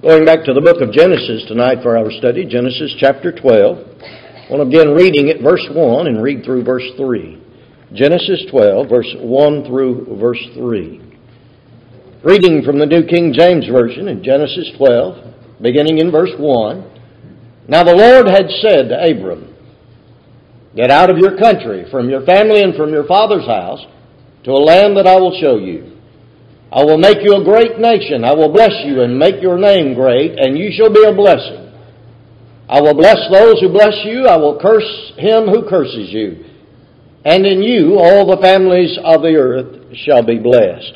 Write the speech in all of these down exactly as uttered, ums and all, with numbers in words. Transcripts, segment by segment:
Going back to the book of Genesis tonight for our study, Genesis chapter twelve. I want to begin reading at verse one and read through verse three. Genesis twelve, verse one through verse three. Reading from the New King James Version in Genesis twelve, beginning in verse one. Now the Lord had said to Abram, "Get out of your country, from your family and from your father's house, to a land that I will show you. I will make you a great nation. I will bless you and make your name great, and you shall be a blessing. I will bless those who bless you. I will curse him who curses you. And in you all the families of the earth shall be blessed."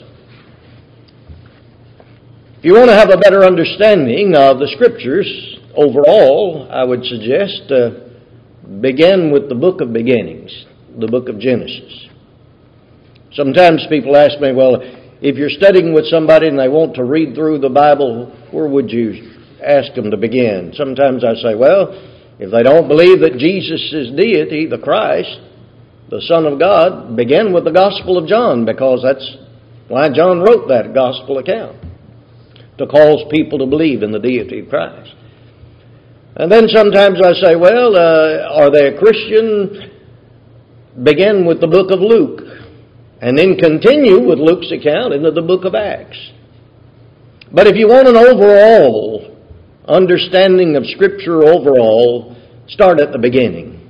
If you want to have a better understanding of the Scriptures overall, I would suggest uh, begin with the book of beginnings, the book of Genesis. Sometimes people ask me, well, if you're studying with somebody and they want to read through the Bible, where would you ask them to begin? Sometimes I say, well, if they don't believe that Jesus is deity, the Christ, the Son of God, begin with the Gospel of John, because that's why John wrote that Gospel account, to cause people to believe in the deity of Christ. And then sometimes I say, well, uh, are they a Christian? Begin with the book of Luke, and then continue with Luke's account into the book of Acts. But if you want an overall understanding of Scripture overall, start at the beginning.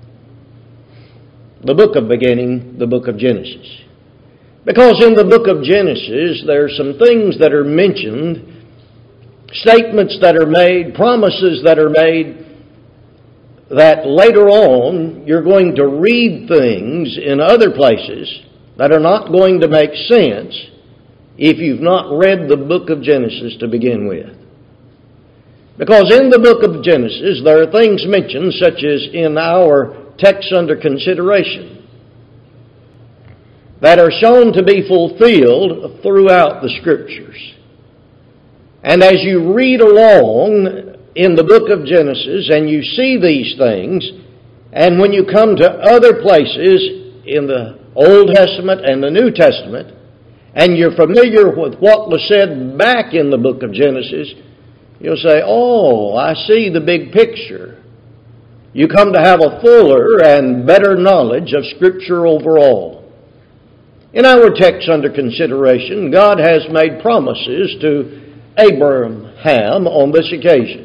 The book of beginning, the book of Genesis. Because in the book of Genesis, there are some things that are mentioned, statements that are made, promises that are made, that later on you're going to read things in other places that are not going to make sense if you've not read the book of Genesis to begin with. Because in the book of Genesis, there are things mentioned, such as in our text under consideration, that are shown to be fulfilled throughout the Scriptures. And as you read along in the book of Genesis and you see these things, and when you come to other places in the Old Testament and the New Testament, and you're familiar with what was said back in the book of Genesis, you'll say, oh, I see the big picture. You come to have a fuller and better knowledge of Scripture overall. In our text under consideration, God has made promises to Abraham on this occasion.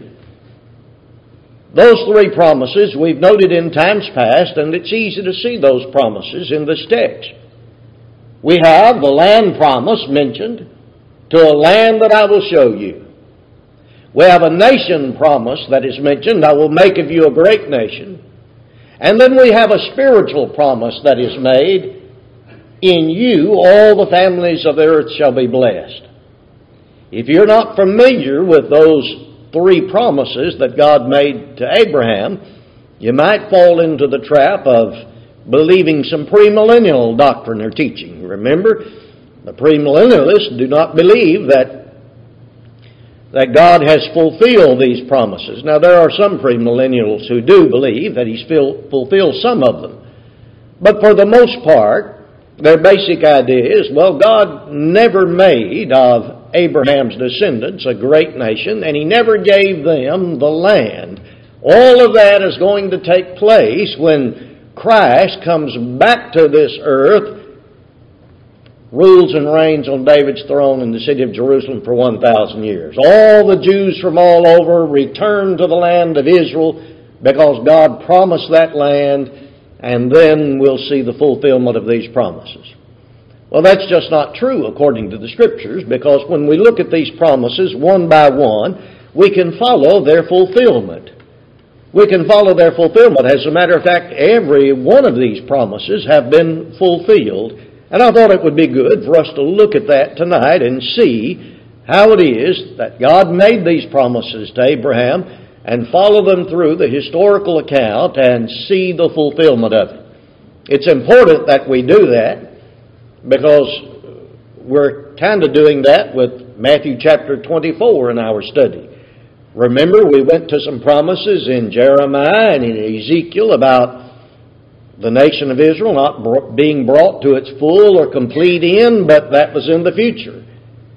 Those three promises we've noted in times past, and it's easy to see those promises in this text. We have the land promise mentioned, to a land that I will show you. We have a nation promise that is mentioned, I will make of you a great nation. And then we have a spiritual promise that is made, in you all the families of the earth shall be blessed. If you're not familiar with those three promises that God made to Abraham, you might fall into the trap of believing some premillennial doctrine or teaching. Remember, the premillennialists do not believe that, that God has fulfilled these promises. Now, there are some premillennials who do believe that He's fulfilled some of them. But for the most part, their basic idea is, well, God never made of Abraham's descendants a great nation, and He never gave them the land. All of that is going to take place when Christ comes back to this earth, rules and reigns on David's throne in the city of Jerusalem for one thousand years. All the Jews from all over return to the land of Israel because God promised that land, and then we'll see the fulfillment of these promises. Well, that's just not true according to the Scriptures, because when we look at these promises one by one, we can follow their fulfillment. We can follow their fulfillment. As a matter of fact, every one of these promises have been fulfilled. And I thought it would be good for us to look at that tonight and see how it is that God made these promises to Abraham and follow them through the historical account and see the fulfillment of it. It's important that we do that, because we're kind of doing that with Matthew chapter twenty-four in our study. Remember, we went to some promises in Jeremiah and in Ezekiel about the nation of Israel not being brought to its full or complete end, but that was in the future.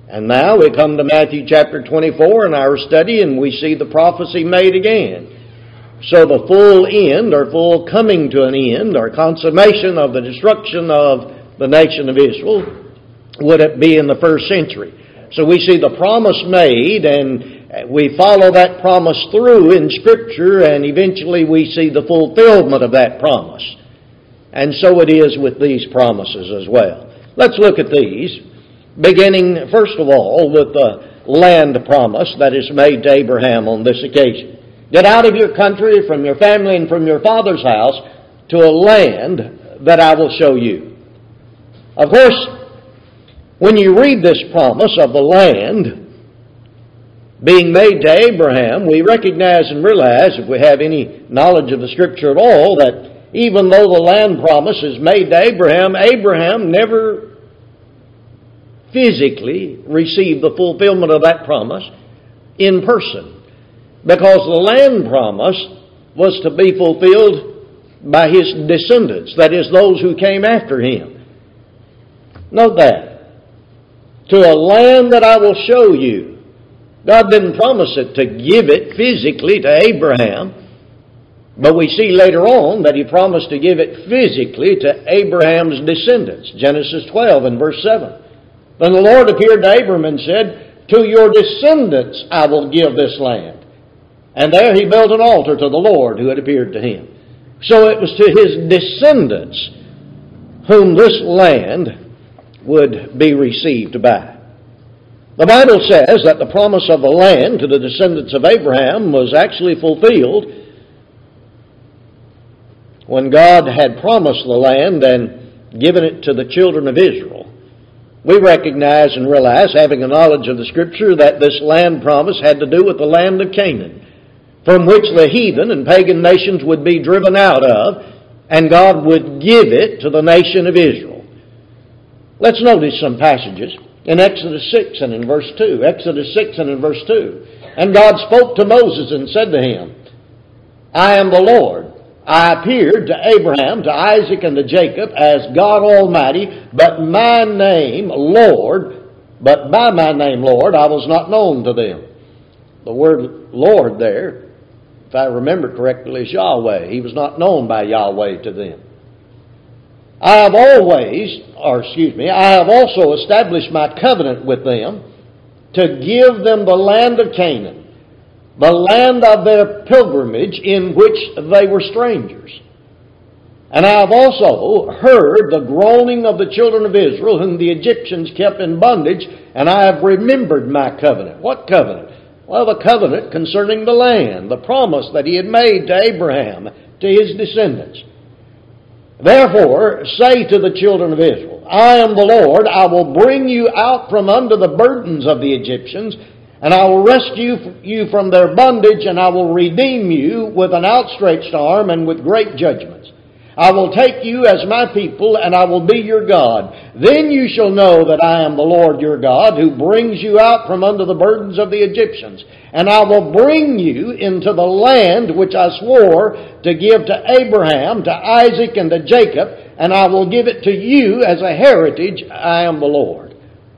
And now we come to Matthew chapter twenty-four in our study, and we see the prophecy made again. So the full end, or full coming to an end, or consummation of the destruction of the nation of Israel would it be in the first century. So we see the promise made, and we follow that promise through in Scripture, and eventually we see the fulfillment of that promise. And so it is with these promises as well. Let's look at these, beginning first of all with the land promise that is made to Abraham on this occasion. Get out of your country, from your family, and from your father's house to a land that I will show you. Of course, when you read this promise of the land being made to Abraham, we recognize and realize, if we have any knowledge of the Scripture at all, that even though the land promise is made to Abraham, Abraham never physically received the fulfillment of that promise in person. Because the land promise was to be fulfilled by his descendants, that is, those who came after him. Note that. To a land that I will show you. God didn't promise it to give it physically to Abraham, but we see later on that He promised to give it physically to Abraham's descendants. Genesis twelve and verse seven. Then the Lord appeared to Abram and said, to your descendants I will give this land. And there he built an altar to the Lord who had appeared to him. So it was to his descendants whom this land would be received by. The Bible says that the promise of the land to the descendants of Abraham was actually fulfilled when God had promised the land and given it to the children of Israel. We recognize and realize, having a knowledge of the Scripture, that this land promise had to do with the land of Canaan, from which the heathen and pagan nations would be driven out of, and God would give it to the nation of Israel. Let's notice some passages in Exodus six and in verse two. Exodus six and in verse two. And God spoke to Moses and said to him, I am the Lord. I appeared to Abraham, to Isaac, and to Jacob as God Almighty, but my name, Lord, but by my name, Lord, I was not known to them. The word Lord there, if I remember correctly, is Yahweh. He was not known by Yahweh to them. I have always, or excuse me, I have also established my covenant with them to give them the land of Canaan, the land of their pilgrimage in which they were strangers. And I have also heard the groaning of the children of Israel, whom the Egyptians kept in bondage, and I have remembered my covenant. What covenant? Well, the covenant concerning the land, the promise that He had made to Abraham, to his descendants. Therefore, say to the children of Israel, I am the Lord, I will bring you out from under the burdens of the Egyptians, and I will rescue you from their bondage, and I will redeem you with an outstretched arm and with great judgments. I will take you as my people, and I will be your God. Then you shall know that I am the Lord your God, who brings you out from under the burdens of the Egyptians. And I will bring you into the land which I swore to give to Abraham, to Isaac, and to Jacob, and I will give it to you as a heritage. I am the Lord.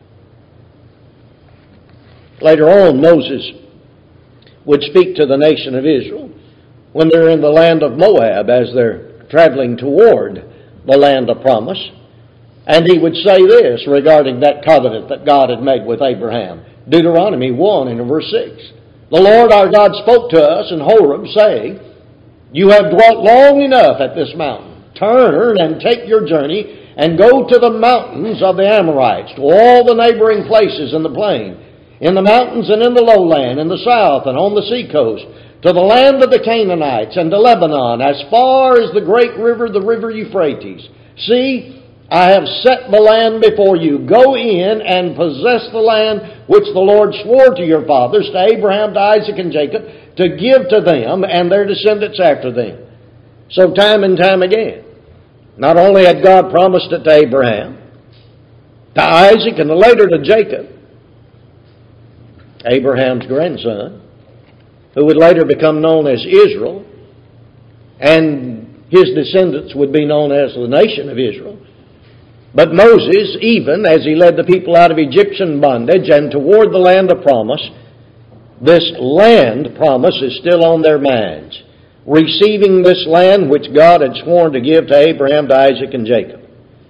Later on, Moses would speak to the nation of Israel when they're in the land of Moab, as they're traveling toward the land of promise. And he would say this regarding that covenant that God had made with Abraham. Deuteronomy one and verse six. The Lord our God spoke to us in Horeb, saying, you have dwelt long enough at this mountain. Turn and take your journey and go to the mountains of the Amorites, to all the neighboring places in the plain, in the mountains and in the lowland, in the south and on the seacoast, to the land of the Canaanites and to Lebanon, as far as the great river, the river Euphrates. See, I have set the land before you. Go in and possess the land which the Lord swore to your fathers, to Abraham, to Isaac, and Jacob, to give to them and their descendants after them. So time and time again, not only had God promised it to Abraham, to Isaac, and later to Jacob, Abraham's grandson, who would later become known as Israel, and his descendants would be known as the nation of Israel. But Moses, even as he led the people out of Egyptian bondage and toward the land of promise, this land promise is still on their minds, receiving this land which God had sworn to give to Abraham, to Isaac, and Jacob.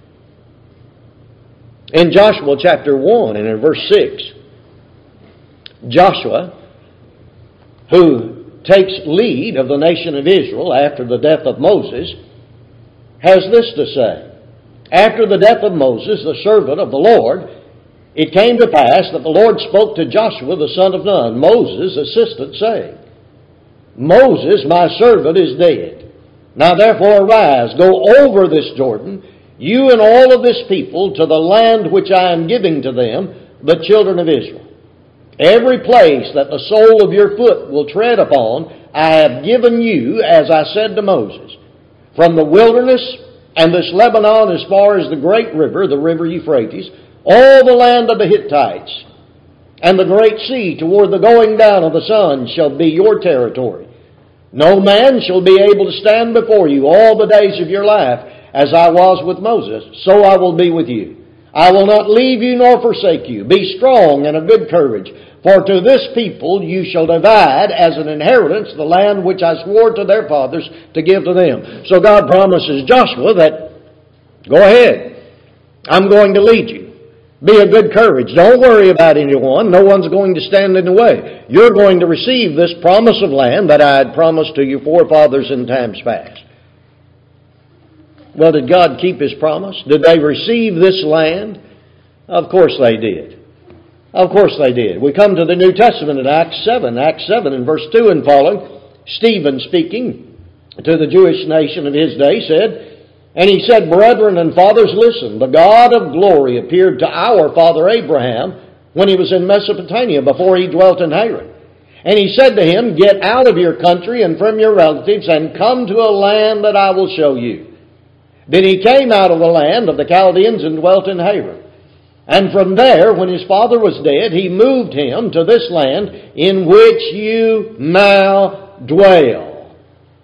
In Joshua chapter one and in verse six, Joshua, who takes lead of the nation of Israel after the death of Moses, has this to say. After the death of Moses, the servant of the Lord, it came to pass that the Lord spoke to Joshua the son of Nun, Moses' assistant, saying, Moses, my servant, is dead. Now therefore arise, go over this Jordan, you and all of this people, to the land which I am giving to them, the children of Israel. Every place that the sole of your foot will tread upon, I have given you, as I said to Moses, from the wilderness and this Lebanon as far as the great river, the river Euphrates, all the land of the Hittites, and the great sea toward the going down of the sun shall be your territory. No man shall be able to stand before you all the days of your life. As I was with Moses, so I will be with you. I will not leave you nor forsake you. Be strong and of good courage. For to this people you shall divide as an inheritance the land which I swore to their fathers to give to them. So God promises Joshua that, go ahead, I'm going to lead you. Be of good courage. Don't worry about anyone. No one's going to stand in the way. You're going to receive this promise of land that I had promised to your forefathers in times past. Well, did God keep His promise? Did they receive this land? Of course they did. Of course they did. We come to the New Testament in Acts seven. Acts seven in verse two and following. Stephen, speaking to the Jewish nation of his day, said, And he said, Brethren and fathers, listen. The God of glory appeared to our father Abraham when he was in Mesopotamia, before he dwelt in Haran. And he said to him, Get out of your country and from your relatives and come to a land that I will show you. Then he came out of the land of the Chaldeans and dwelt in Haran. And from there, when his father was dead, he moved him to this land in which you now dwell.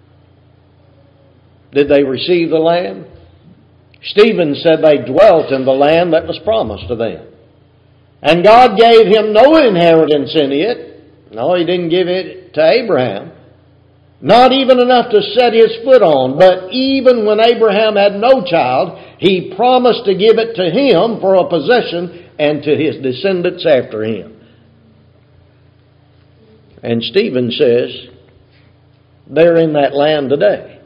Did they receive the land? Stephen said they dwelt in the land that was promised to them. And God gave him no inheritance in it. No, He didn't give it to Abraham. Not even enough to set his foot on, but even when Abraham had no child, He promised to give it to him for a possession and to his descendants after him. And Stephen says, they're in that land today.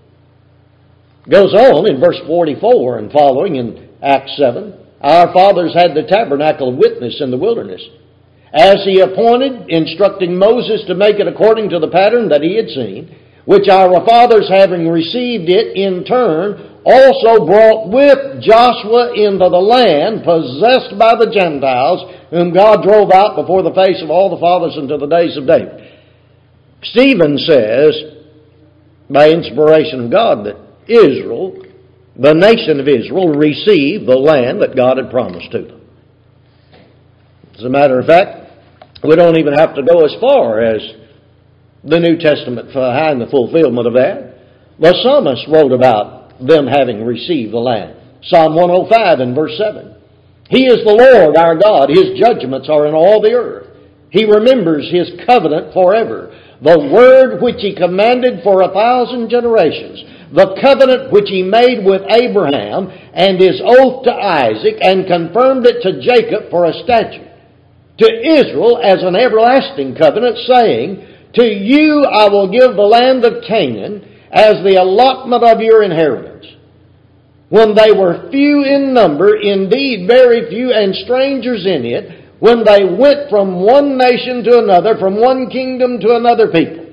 Goes on in verse forty-four and following in Acts seven, Our fathers had the tabernacle of witness in the wilderness, as He appointed, instructing Moses to make it according to the pattern that he had seen, which our fathers, having received it in turn, also brought with Joshua into the land possessed by the Gentiles, whom God drove out before the face of all the fathers until the days of David. Stephen says, by inspiration of God, that Israel, the nation of Israel, received the land that God had promised to them. As a matter of fact, we don't even have to go as far as the New Testament behind the fulfillment of that. The psalmist wrote about them having received the land. Psalm one oh five and verse seven. He is the Lord our God. His judgments are in all the earth. He remembers His covenant forever. The word which He commanded for a thousand generations. The covenant which He made with Abraham and His oath to Isaac and confirmed it to Jacob for a statute. To Israel as an everlasting covenant, saying, To you I will give the land of Canaan as the allotment of your inheritance. When they were few in number, indeed very few, and strangers in it, when they went from one nation to another, from one kingdom to another people.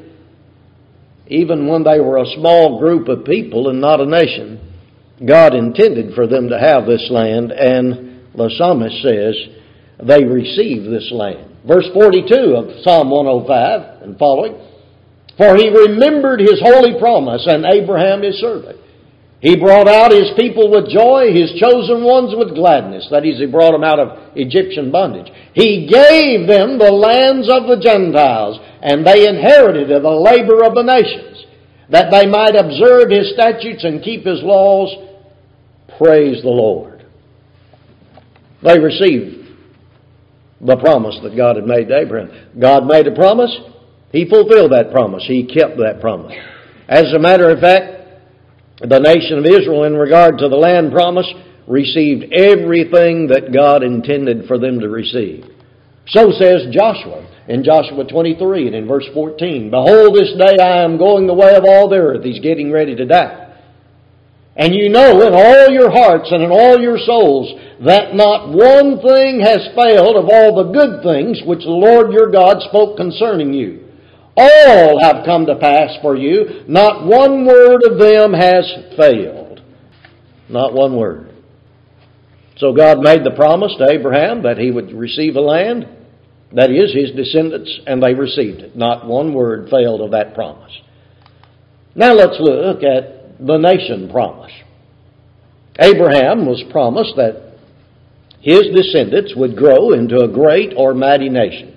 Even when they were a small group of people and not a nation, God intended for them to have this land, and the psalmist says, they received this land. Verse forty-two of Psalm one oh five and following. For He remembered His holy promise and Abraham His servant. He brought out His people with joy, His chosen ones with gladness. That is, He brought them out of Egyptian bondage. He gave them the lands of the Gentiles, and they inherited the labor of the nations, that they might observe His statutes and keep His laws. Praise the Lord. They received the promise that God had made to Abraham. God made a promise. He fulfilled that promise. He kept that promise. As a matter of fact, the nation of Israel, in regard to the land promise, received everything that God intended for them to receive. So says Joshua in Joshua twenty-three and in verse fourteen, "Behold, this day I am going the way of all the earth." He's getting ready to die. "And you know in all your hearts and in all your souls that not one thing has failed of all the good things which the Lord your God spoke concerning you. All have come to pass for you. Not one word of them has failed." Not one word. So God made the promise to Abraham that he would receive a land, that is, his descendants, and they received it. Not one word failed of that promise. Now let's look at the nation promise. Abraham was promised that his descendants would grow into a great or mighty nation.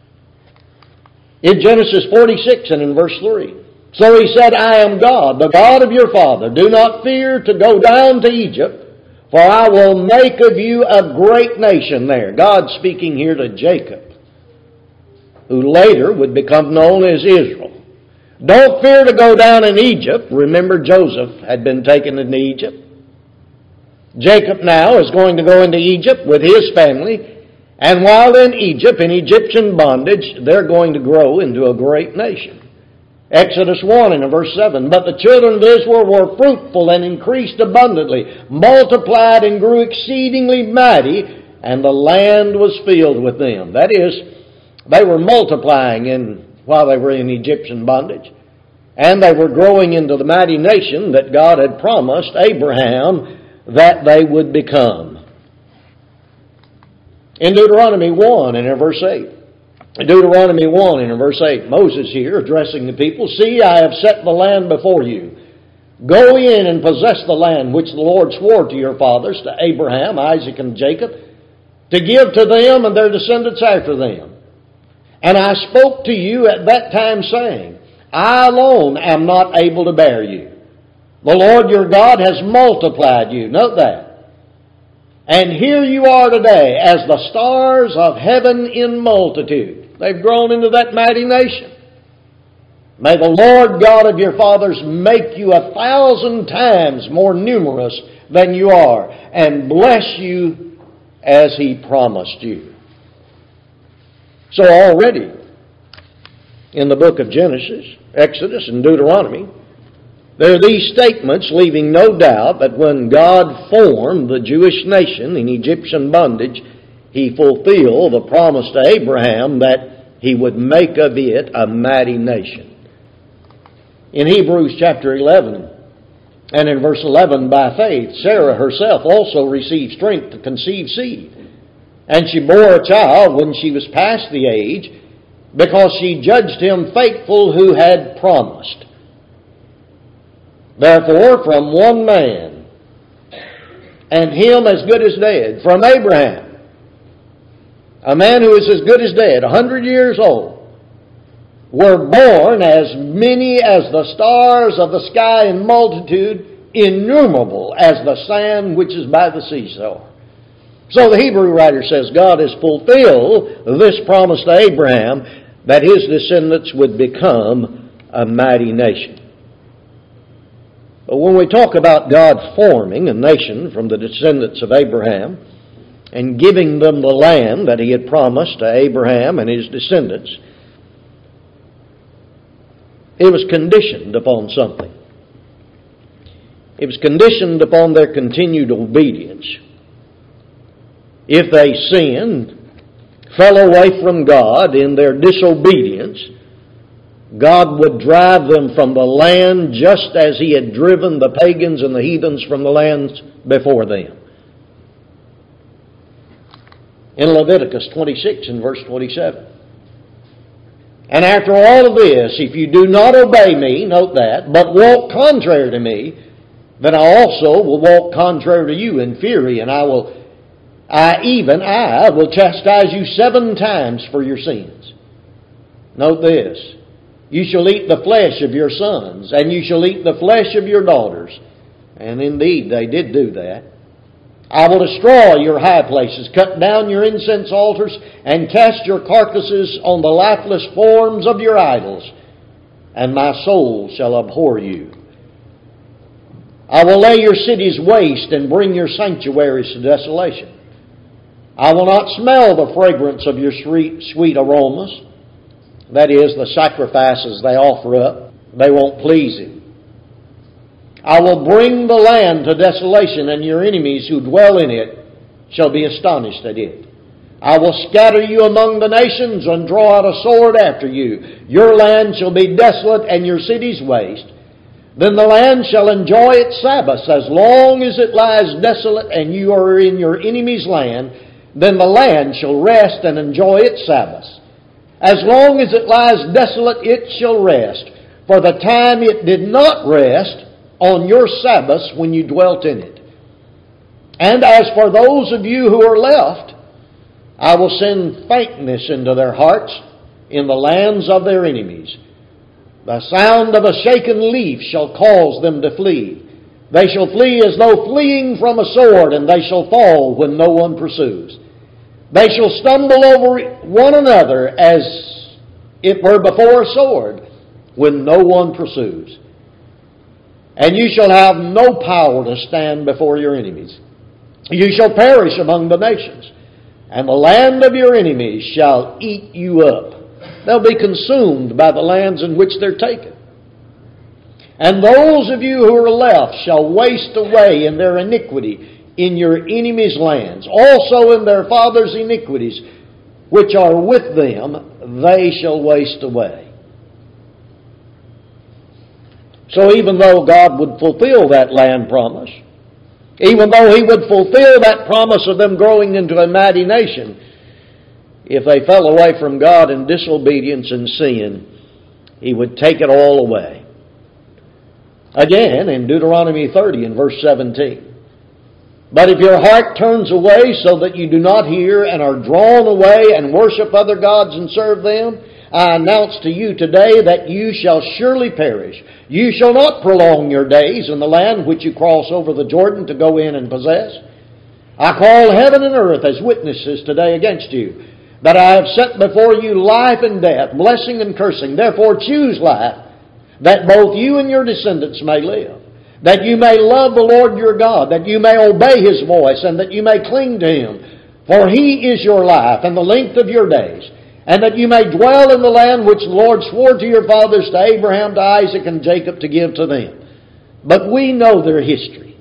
In Genesis forty-six and in verse three, "So he said, I am God, the God of your father. Do not fear to go down to Egypt, for I will make of you a great nation there." God speaking here to Jacob, who later would become known as Israel. Don't fear to go down in Egypt. Remember, Joseph had been taken into Egypt. Jacob now is going to go into Egypt with his family, and while in Egypt, in Egyptian bondage, they're going to grow into a great nation. Exodus one and in verse seven, "But the children of Israel were fruitful and increased abundantly, multiplied and grew exceedingly mighty, and the land was filled with them." That is, they were multiplying in while they were in Egyptian bondage, and they were growing into the mighty nation that God had promised Abraham that they would become. In Deuteronomy one and in verse eight, Deuteronomy one and in verse eight, Moses here addressing the people, "See, I have set the land before you. Go in and possess the land which the Lord swore to your fathers, to Abraham, Isaac, and Jacob, to give to them and their descendants after them. And I spoke to you at that time, saying, I alone am not able to bear you. The Lord your God has multiplied you." Note that. "And here you are today as the stars of heaven in multitude." They've grown into that mighty nation. "May the Lord God of your fathers make you a thousand times more numerous than you are, and bless you as He promised you." So already in the book of Genesis, Exodus, and Deuteronomy, there are these statements leaving no doubt that when God formed the Jewish nation in Egyptian bondage, He fulfilled the promise to Abraham that He would make of it a mighty nation. In Hebrews chapter eleven and in verse eleven, "By faith Sarah herself also received strength to conceive seed, and she bore a child when she was past the age, because she judged him faithful who had promised. Therefore, from one man, and him as good as dead, from Abraham, a man who is as good as dead, a hundred years old, were born as many as the stars of the sky in multitude, innumerable as the sand which is by the seashore." So the Hebrew writer says God has fulfilled this promise to Abraham that his descendants would become a mighty nation. But when we talk about God forming a nation from the descendants of Abraham and giving them the land that He had promised to Abraham and his descendants, it was conditioned upon something. It was conditioned upon their continued obedience. If they sinned, fell away from God in their disobedience, God would drive them from the land just as He had driven the pagans and the heathens from the lands before them. In Leviticus twenty-six and verse twenty-seven, "And after all of this, if you do not obey me," note that, "but walk contrary to me, then I also will walk contrary to you in fury, and I will, I even I will chastise you seven times for your sins." Note this, "You shall eat the flesh of your sons, and you shall eat the flesh of your daughters." And indeed, they did do that. I will destroy your high places, cut down your incense altars, and cast your carcasses on the lifeless forms of your idols, and my soul shall abhor you. I will lay your cities waste and bring your sanctuaries to desolation. I will not smell the fragrance of your sweet, sweet aromas. That is, the sacrifices they offer up. They won't please Him. I will bring the land to desolation, and your enemies who dwell in it shall be astonished at it. I will scatter you among the nations and draw out a sword after you. Your land shall be desolate and your cities waste. Then the land shall enjoy its Sabbaths as long as it lies desolate and you are in your enemy's land. Then the land shall rest and enjoy its Sabbaths. As long as it lies desolate, it shall rest. For the time it did not rest on your Sabbaths when you dwelt in it. And as for those of you who are left, I will send faintness into their hearts in the lands of their enemies. The sound of a shaken leaf shall cause them to flee. They shall flee as though fleeing from a sword, and they shall fall when no one pursues. They shall stumble over one another as it were before a sword, when no one pursues. And you shall have no power to stand before your enemies. You shall perish among the nations, and the land of your enemies shall eat you up. They'll be consumed by the lands in which they're taken. And those of you who are left shall waste away in their iniquity in your enemies' lands. Also in their fathers' iniquities, which are with them, they shall waste away. So even though God would fulfill that land promise, even though He would fulfill that promise of them growing into a mighty nation, if they fell away from God in disobedience and sin, He would take it all away. Again, in Deuteronomy thirty and verse seventeen. But if your heart turns away so that you do not hear and are drawn away and worship other gods and serve them, I announce to you today that you shall surely perish. You shall not prolong your days in the land which you cross over the Jordan to go in and possess. I call heaven and earth as witnesses today against you, that I have set before you life and death, blessing and cursing. Therefore choose life, that both you and your descendants may live, that you may love the Lord your God, that you may obey His voice, and that you may cling to Him. For He is your life and the length of your days, and that you may dwell in the land which the Lord swore to your fathers, to Abraham, to Isaac, and Jacob, to give to them. But we know their history.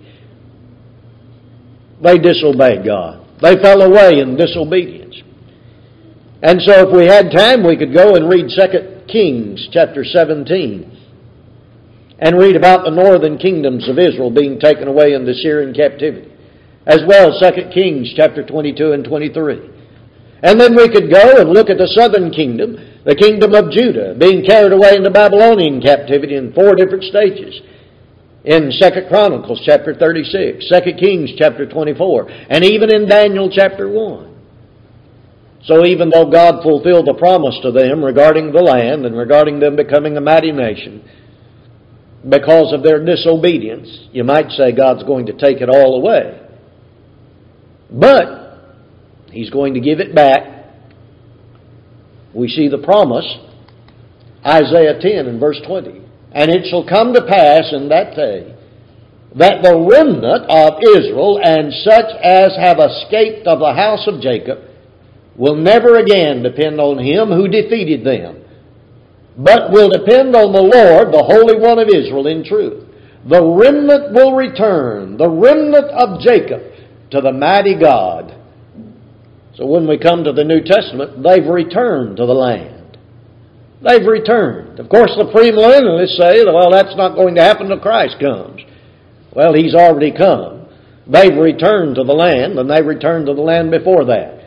They disobeyed God. They fell away in disobedience. And so if we had time, we could go and read Second Kings chapter seventeen and read about the northern kingdoms of Israel being taken away into Syrian captivity. As well as Second Kings chapter twenty-two and twenty-three. And then we could go and look at the southern kingdom, the kingdom of Judah, being carried away into Babylonian captivity in four different stages. In Second Chronicles chapter thirty-six, Second Kings chapter twenty-four, and even in Daniel chapter one. So even though God fulfilled the promise to them regarding the land and regarding them becoming a mighty nation, because of their disobedience, you might say God's going to take it all away. But He's going to give it back. We see the promise, Isaiah ten and verse twenty. And it shall come to pass in that day that the remnant of Israel and such as have escaped of the house of Jacob will never again depend on him who defeated them, but will depend on the Lord, the Holy One of Israel, in truth. The remnant will return, the remnant of Jacob, to the mighty God. So when we come to the New Testament, they've returned to the land. They've returned. Of course, the premillennialists say, well, that's not going to happen till Christ comes. Well, He's already come. They've returned to the land, and they returned to the land before that.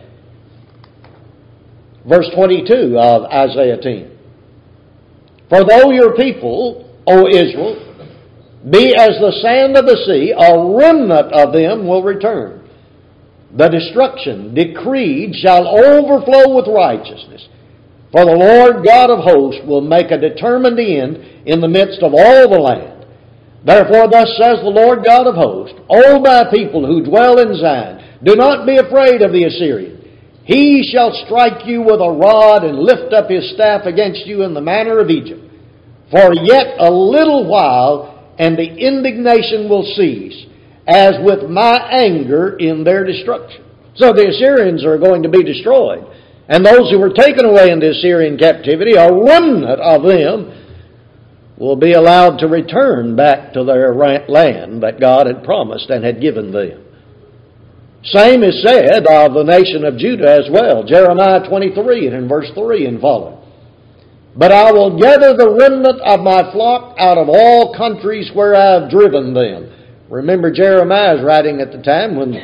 Verse twenty-two of Isaiah ten. For though your people, O Israel, be as the sand of the sea, a remnant of them will return. The destruction decreed shall overflow with righteousness. For the Lord God of hosts will make a determined end in the midst of all the land. Therefore thus says the Lord God of hosts, O my people who dwell in Zion, do not be afraid of the Assyrian. He shall strike you with a rod and lift up his staff against you in the manner of Egypt. For yet a little while, and the indignation will cease, as with my anger in their destruction. So the Assyrians are going to be destroyed. And those who were taken away into Assyrian captivity, a remnant of them, will be allowed to return back to their land that God had promised and had given them. Same is said of the nation of Judah as well. Jeremiah twenty-three and in verse three and following. But I will gather the remnant of my flock out of all countries where I have driven them. Remember, Jeremiah is writing at the time when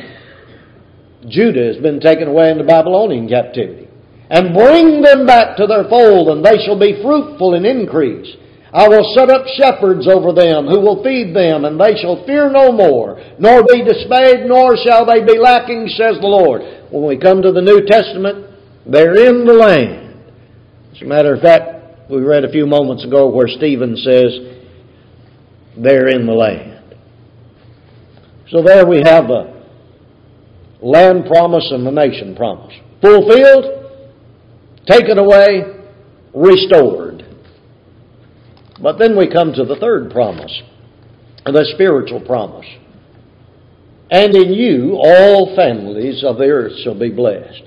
Judah has been taken away into Babylonian captivity. And bring them back to their fold, and they shall be fruitful and increase. I will set up shepherds over them who will feed them, and they shall fear no more, nor be dismayed, nor shall they be lacking, says the Lord. When we come to the New Testament, they're in the land. As a matter of fact, we read a few moments ago where Stephen says, they're in the land. So there we have the land promise and the nation promise. Fulfilled, taken away, restored. But then we come to the third promise, the spiritual promise. And in you all families of the earth shall be blessed.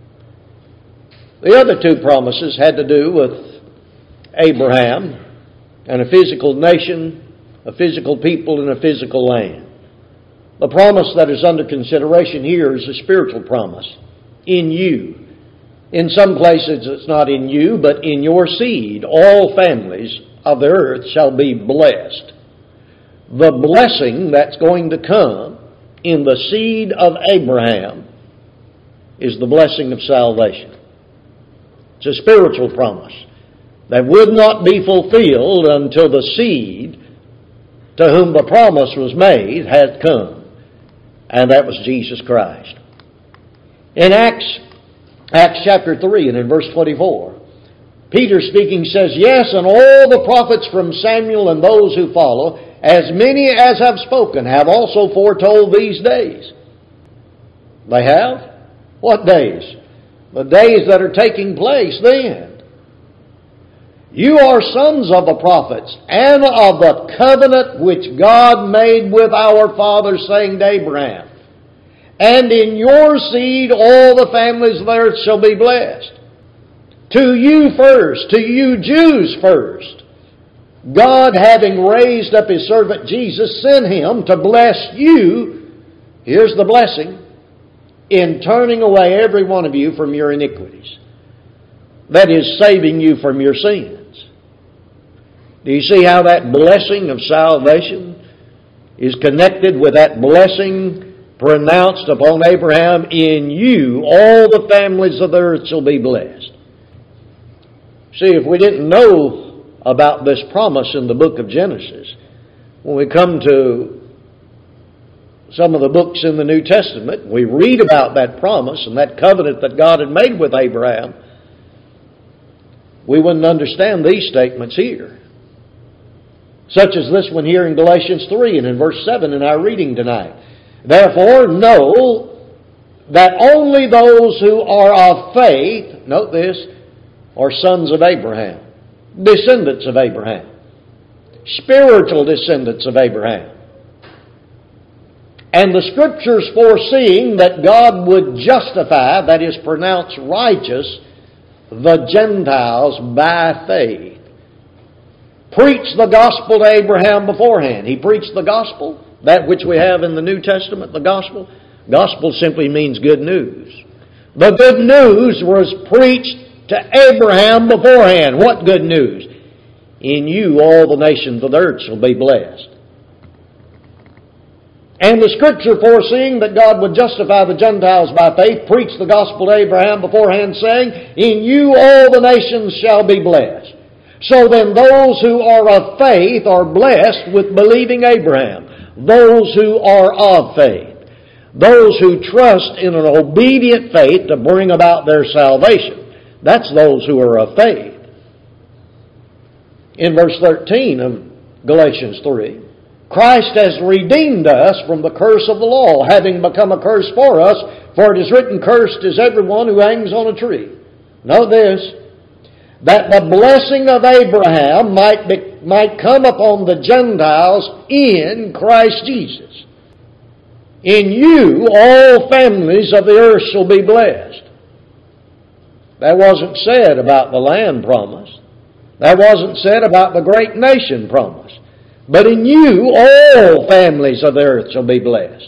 The other two promises had to do with Abraham and a physical nation, a physical people, and a physical land. The promise that is under consideration here is a spiritual promise. In you. In some places it's not in you, but in your seed, all families of the earth shall be blessed. The blessing that's going to come in the seed of Abraham is the blessing of salvation. It's a spiritual promise that would not be fulfilled until the seed to whom the promise was made had come, and that was Jesus Christ. In Acts, Acts chapter three and in verse twenty-four, Peter speaking says, Yes, and all the prophets from Samuel and those who follow, as many as have spoken, have also foretold these days. They have? What days? The days that are taking place then. You are sons of the prophets, and of the covenant which God made with our fathers, saying to Abraham, And in your seed all the families of the earth shall be blessed. To you first, to you Jews first, God, having raised up His servant Jesus, sent Him to bless you, here's the blessing, in turning away every one of you from your iniquities. That is, saving you from your sins. Do you see how that blessing of salvation is connected with that blessing pronounced upon Abraham? In you all the families of the earth shall be blessed. See, if we didn't know about this promise in the book of Genesis, when we come to some of the books in the New Testament, we read about that promise and that covenant that God had made with Abraham, we wouldn't understand these statements here. Such as this one here in Galatians three and in verse seven in our reading tonight. Therefore, know that only those who are of faith, note this, are sons of Abraham, descendants of Abraham, spiritual descendants of Abraham. And the Scriptures foreseeing that God would justify, that is, pronounce righteous, the Gentiles by faith. Preached the gospel to Abraham beforehand. He preached the gospel, that which we have in the New Testament, the gospel. Gospel simply means good news. The good news was preached to Abraham beforehand. What good news? In you all the nations of the earth shall be blessed. And the Scripture foreseeing that God would justify the Gentiles by faith, preached the gospel to Abraham beforehand, saying, In you all the nations shall be blessed. So then those who are of faith are blessed with believing Abraham. Those who are of faith. Those who trust in an obedient faith to bring about their salvation. That's those who are of faith. In verse thirteen of Galatians three, Christ has redeemed us from the curse of the law, having become a curse for us, for it is written, cursed is everyone who hangs on a tree. Know this, that the blessing of Abraham might be, might come upon the Gentiles in Christ Jesus. In you all families of the earth shall be blessed. That wasn't said about the land promise. That wasn't said about the great nation promise. But in you all families of the earth shall be blessed.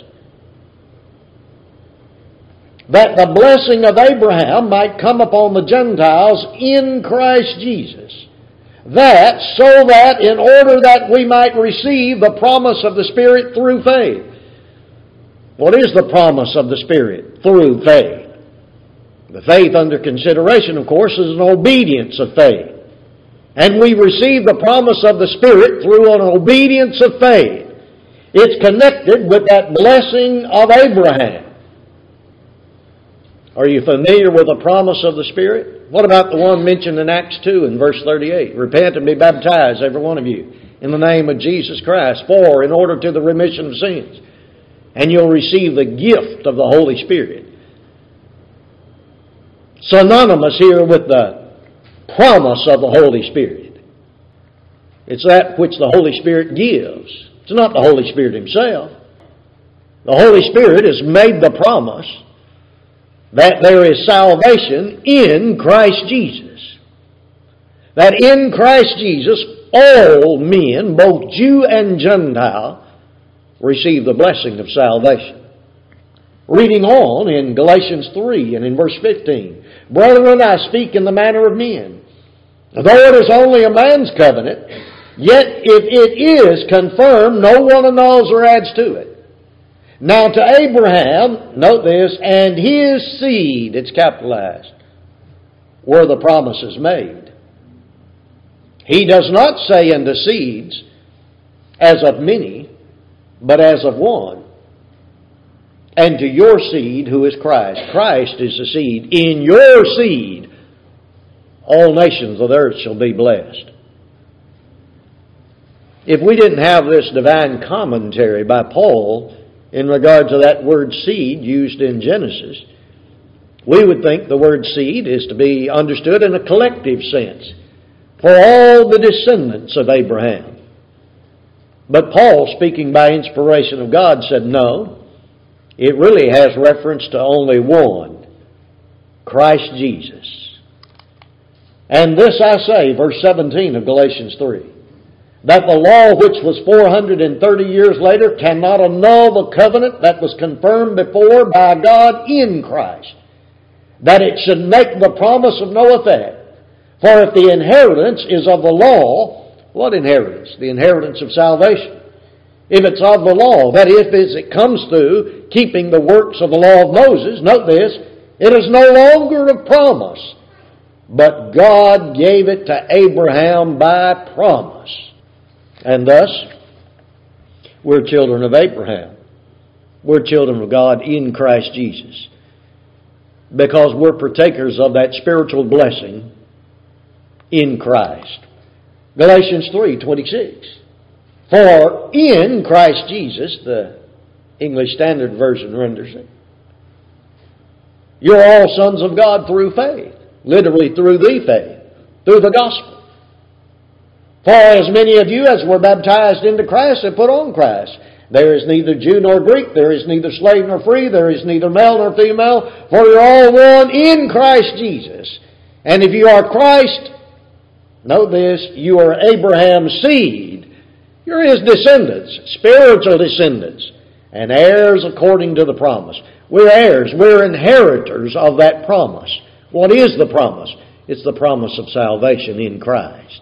That the blessing of Abraham might come upon the Gentiles in Christ Jesus. That, so that in order that we might receive the promise of the Spirit through faith. What is the promise of the Spirit? Through faith. The faith under consideration, of course, is an obedience of faith. And we receive the promise of the Spirit through an obedience of faith. It's connected with that blessing of Abraham. Are you familiar with the promise of the Spirit? What about the one mentioned in Acts two in verse thirty-eight? Repent and be baptized, every one of you, in the name of Jesus Christ, for in order to the remission of sins. And you'll receive the gift of the Holy Spirit. Synonymous here with the promise of the Holy Spirit. It's that which the Holy Spirit gives. It's not the Holy Spirit Himself. The Holy Spirit has made the promise that there is salvation in Christ Jesus. That in Christ Jesus, all men, both Jew and Gentile, receive the blessing of salvation. Reading on in Galatians three and in verse fifteen. Brethren, I speak in the manner of men. Though it is only a man's covenant, yet if it is confirmed, no one annuls or adds to it. Now to Abraham, note this, and his seed, it's capitalized, were the promises made. He does not say unto seeds, as of many, but as of one. And to your seed, who is Christ. Christ is the seed. In your seed, all nations of the earth shall be blessed. If we didn't have this divine commentary by Paul in regard to that word seed used in Genesis, we would think the word seed is to be understood in a collective sense for all the descendants of Abraham. But Paul, speaking by inspiration of God, said no, it really has reference to only one, Christ Jesus. And this I say, verse seventeen of Galatians three, that the law which was four hundred thirty years later cannot annul the covenant that was confirmed before by God in Christ, that it should make the promise of no effect. For if the inheritance is of the law, what inheritance? The inheritance of salvation. If it's of the law, that is, as it comes through keeping the works of the law of Moses, note this, it is no longer a promise, but God gave it to Abraham by promise. And thus, we're children of Abraham. We're children of God in Christ Jesus. Because we're partakers of that spiritual blessing in Christ. Galatians three twenty-six. For in Christ Jesus, the English Standard Version renders it, you're all sons of God through faith. Literally through the faith. Through the gospel. For as many of you as were baptized into Christ have put on Christ. There is neither Jew nor Greek, there is neither slave nor free, there is neither male nor female, for you're all one in Christ Jesus. And if you are Christ, note this, you are Abraham's seed. You're his descendants, spiritual descendants, and heirs according to the promise. We're heirs, we're inheritors of that promise. What is the promise? It's the promise of salvation in Christ.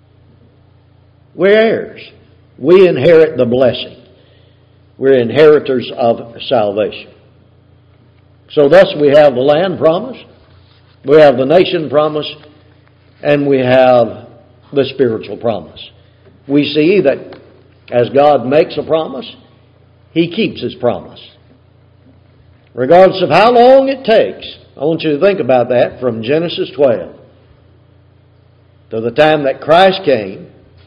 We're heirs. We inherit the blessing. We're inheritors of salvation. So thus we have the land promise, we have the nation promise, and we have the spiritual promise. We see that as God makes a promise, He keeps His promise. Regardless of how long it takes, I want you to think about that from Genesis twelve to the time that Christ came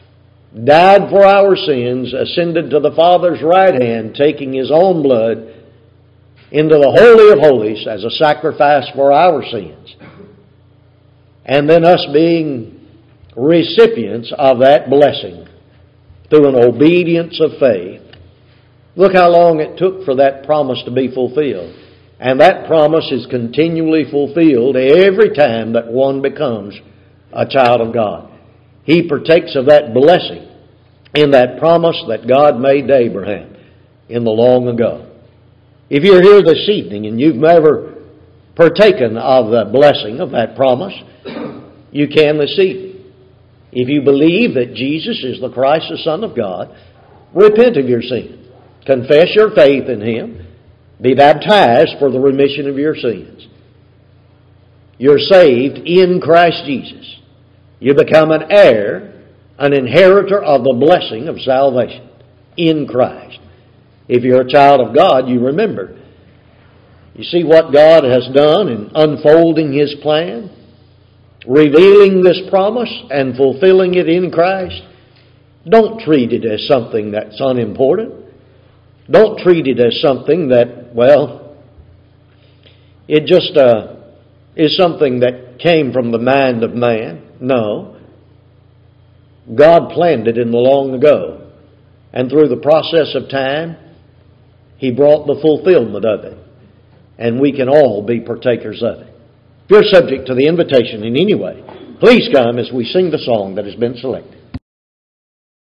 died for our sins, ascended to the Father's right hand, taking His own blood into the Holy of Holies as a sacrifice for our sins. And then us being recipients of that blessing through an obedience of faith. Look how long it took for that promise to be fulfilled. And that promise is continually fulfilled every time that one becomes a child of God. He partakes of that blessing in that promise that God made to Abraham in the long ago. If you're here this evening and you've never partaken of the blessing of that promise, you can this evening. If you believe that Jesus is the Christ, the Son of God, repent of your sin. Confess your faith in Him. Be baptized for the remission of your sins. You're saved in Christ Jesus. You become an heir, an inheritor of the blessing of salvation in Christ. If you're a child of God, you remember. You see what God has done in unfolding His plan, revealing this promise and fulfilling it in Christ. Don't treat it as something that's unimportant. Don't treat it as something that, well, it just uh, is something that came from the mind of man. No. God planned it in the long ago. And through the process of time, He brought the fulfillment of it. And we can all be partakers of it. If you're subject to the invitation in any way, please come as we sing the song that has been selected.